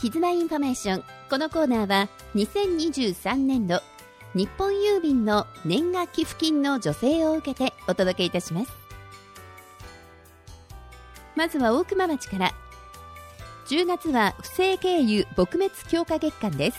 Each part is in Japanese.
絆インフォメーション。このコーナーは2023年度日本郵便の年賀寄付金の助成を受けてお届けいたします。まずは大熊町から。10月は不正経由撲滅強化月間です。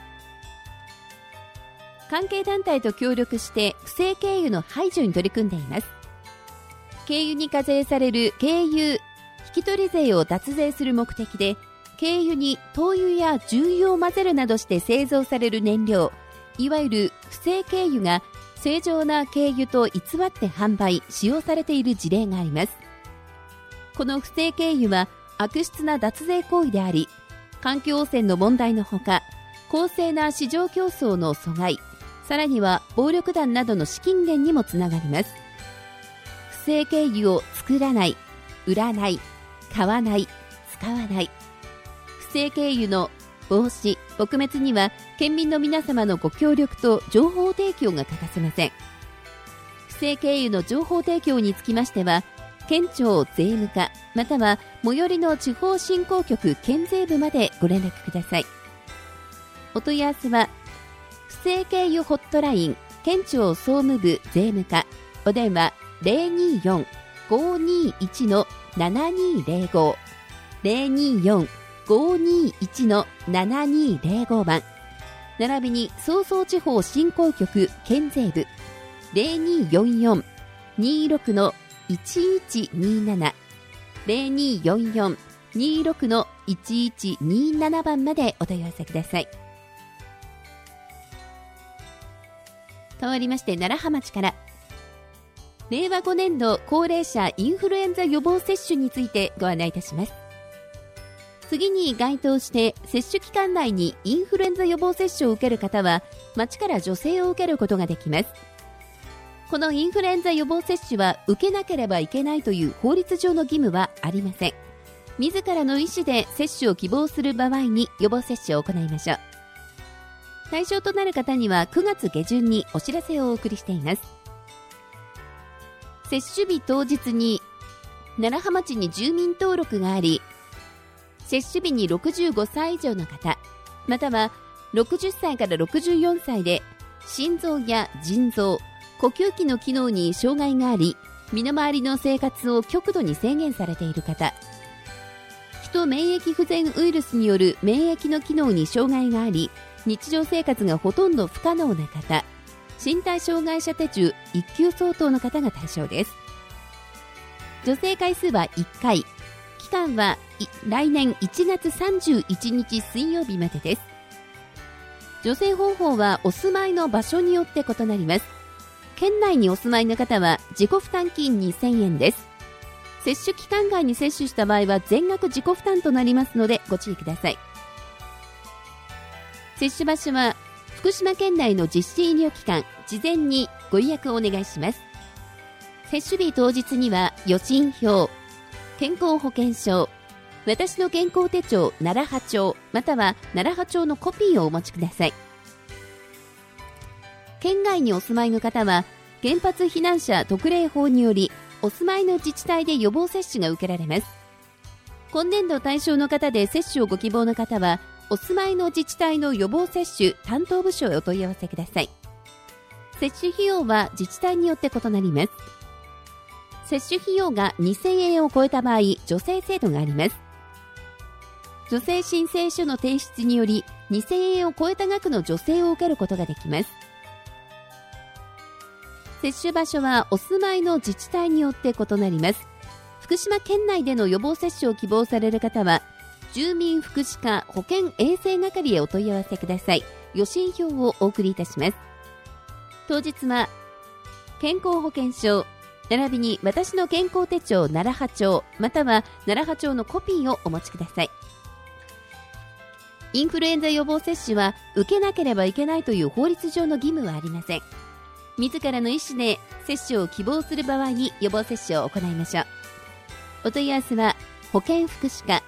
関係団体と協力して不正経由の排除に取り組んでいます。経由に課税される経由引取税を脱税する目的で、経由に灯油や重油を混ぜるなどして製造される燃料、いわゆる不正経由が正常な経由と偽って販売使用されている事例があります。この不正経由は悪質な脱税行為であり、環境汚染の問題のほか、公正な市場競争の阻害、さらには暴力団などの資金源にもつながります。不正経由を作らない、売らない、買わない、使わない。不正経由の防止・撲滅には県民の皆様のご協力と情報提供が欠かせません。不正経由の情報提供につきましては、県庁税務課または最寄りの地方振興局県税部までご連絡ください。お問い合わせは不正経由ホットライン県庁総務部税務課、お電話 024-521-7205 024-521-7205 番、並びに総総地方振興局県税部 0244-26-1127 0244-26-1127 番までお問い合わせください。変わりまして楢葉町から。令和5年度高齢者インフルエンザ予防接種についてご案内いたします。次に該当して接種期間内にインフルエンザ予防接種を受ける方は町から助成を受けることができます。このインフルエンザ予防接種は受けなければいけないという法律上の義務はありません。自らの意思で接種を希望する場合に予防接種を行いましょう。対象となる方には9月下旬にお知らせをお送りしています。接種日当日に楢葉町に住民登録があり、接種日に65歳以上の方、または60歳から64歳で心臓や腎臓、呼吸器の機能に障害があり、身の回りの生活を極度に制限されている方、ヒト免疫不全ウイルスによる免疫の機能に障害があり、日常生活がほとんど不可能な方、身体障害者手中1級相当の方が対象です。助成回数は1回、期間は来年1月31日水曜日までです。助成方法はお住まいの場所によって異なります。県内にお住まいの方は自己負担金2000円です。接種期間外に接種した場合は全額自己負担となりますのでご注意ください。接種場所は福島県内の実施医療機関、事前にご予約をお願いします。接種日当日には予診票、健康保険証、私の健康手帳楢葉帳または楢葉帳のコピーをお持ちください。県外にお住まいの方は原発避難者特例法によりお住まいの自治体で予防接種が受けられます。今年度対象の方で接種をご希望の方はお住まいの自治体の予防接種担当部署へお問い合わせください。接種費用は自治体によって異なります。接種費用が2000円を超えた場合、助成制度があります。助成申請書の提出により2000円を超えた額の助成を受けることができます。接種場所はお住まいの自治体によって異なります。福島県内での予防接種を希望される方は住民福祉課保健衛生係へお問い合わせください。予診票をお送りいたします。当日は健康保険証並びに私の健康手帳楢葉帳または楢葉帳のコピーをお持ちください。インフルエンザ予防接種は受けなければいけないという法律上の義務はありません。自らの意思で接種を希望する場合に予防接種を行いましょう。お問い合わせは保健福祉課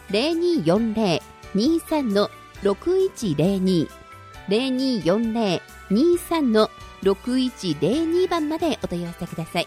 0240-23-6102 0240-23-6102 番までお問い合わせください。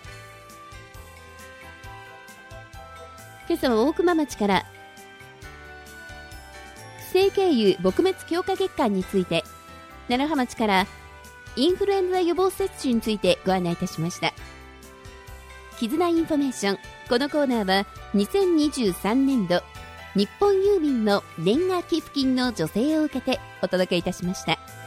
今朝は大熊町から。 正経由撲滅強化月間について、楢葉町からインフルエンザ予防接種についてご案内いたしました。絆インフォメーション、このコーナーは2023年度日本郵便の年賀寄付金の助成を受けてお届けいたしました。